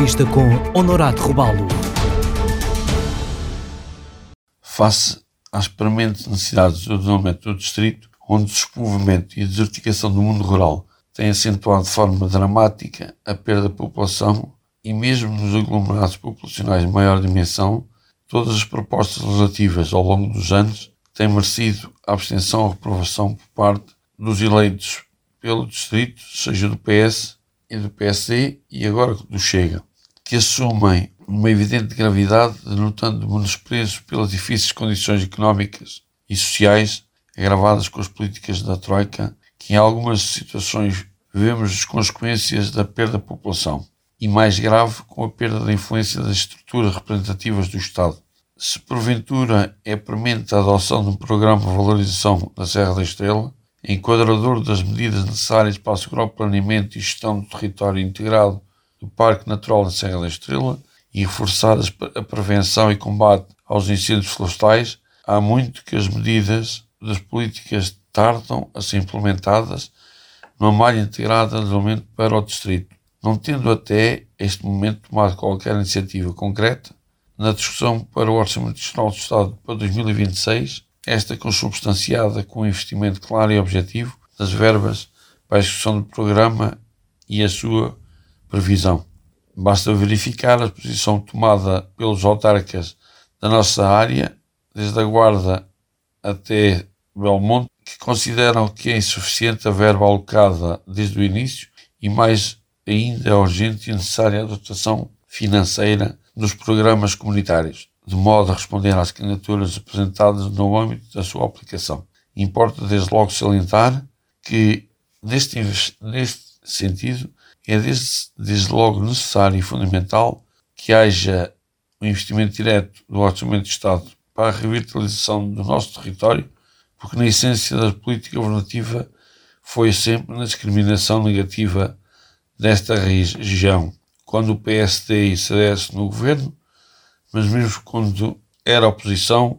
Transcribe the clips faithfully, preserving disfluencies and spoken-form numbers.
vista com Honorato Robalo. Face às prementes necessidades do desenvolvimento do distrito, onde o despovoamento e a desertificação do mundo rural têm acentuado de forma dramática a perda de população e mesmo nos aglomerados populacionais de maior dimensão, todas as propostas legislativas ao longo dos anos têm merecido a abstenção ou reprovação por parte dos eleitos pelo distrito, seja do P S e do P S D e agora do Chega, que assumem uma evidente gravidade, denotando menosprezo pelas difíceis condições económicas e sociais agravadas com as políticas da Troika, que em algumas situações vemos as consequências da perda da população e, mais grave, com a perda da influência das estruturas representativas do Estado. Se porventura é premente a adoção de um programa de valorização da Serra da Estrela, enquadrador das medidas necessárias para assegurar o planeamento e gestão do território integrado do Parque Natural da Serra da Estrela e reforçar a prevenção e combate aos incêndios florestais, há muito que as medidas das políticas tardam a ser implementadas numa malha integrada de desenvolvimento para o distrito, não tendo até este momento tomado qualquer iniciativa concreta na discussão para o Orçamento Nacional do Estado para dois mil e vinte e seis, esta consubstanciada com um investimento claro e objetivo das verbas para a execução do programa e a sua previsão. Basta verificar a posição tomada pelos autarcas da nossa área, desde a Guarda até Belmonte, que consideram que é insuficiente a verba alocada desde o início e mais ainda é urgente e necessária a dotação financeira dos programas comunitários, de modo a responder às candidaturas apresentadas no âmbito da sua aplicação. Importa desde logo salientar que, neste, neste sentido, é desde, desde logo necessário e fundamental que haja um investimento direto do Orçamento do Estado para a revitalização do nosso território, porque na essência da política governativa foi sempre na discriminação negativa desta região, quando o P S D e C D S no governo, mas mesmo quando era oposição,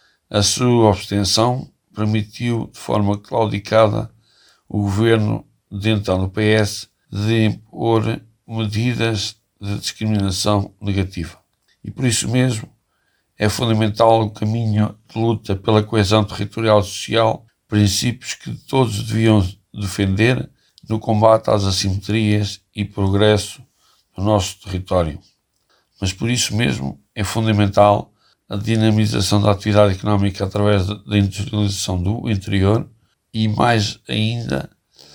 a sua abstenção permitiu de forma claudicada o governo de então do P S de impor medidas de discriminação negativa. E por isso mesmo é fundamental o caminho de luta pela coesão territorial e social, princípios que todos deviam defender no combate às assimetrias e progresso do nosso território. Mas por isso mesmo é fundamental a dinamização da atividade económica através da industrialização do interior e, mais ainda,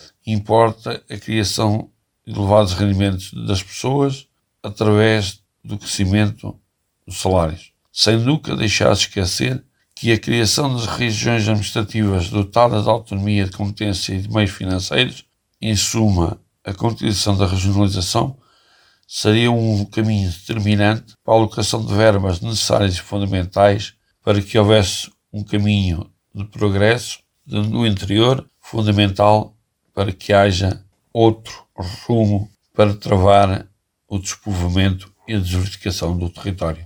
importa a criação de elevados rendimentos das pessoas através do crescimento dos salários. Sem nunca deixar de esquecer que a criação das regiões administrativas dotadas de autonomia, de competência e de meios financeiros, em suma, a continuação da regionalização, seria um caminho determinante para a alocação de verbas necessárias e fundamentais para que houvesse um caminho de progresso no interior, fundamental para que haja outro rumo para travar o despovoamento e a desertificação do território.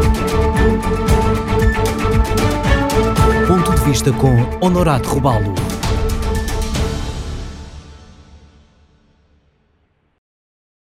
Ponto de vista com Honorato Robalo.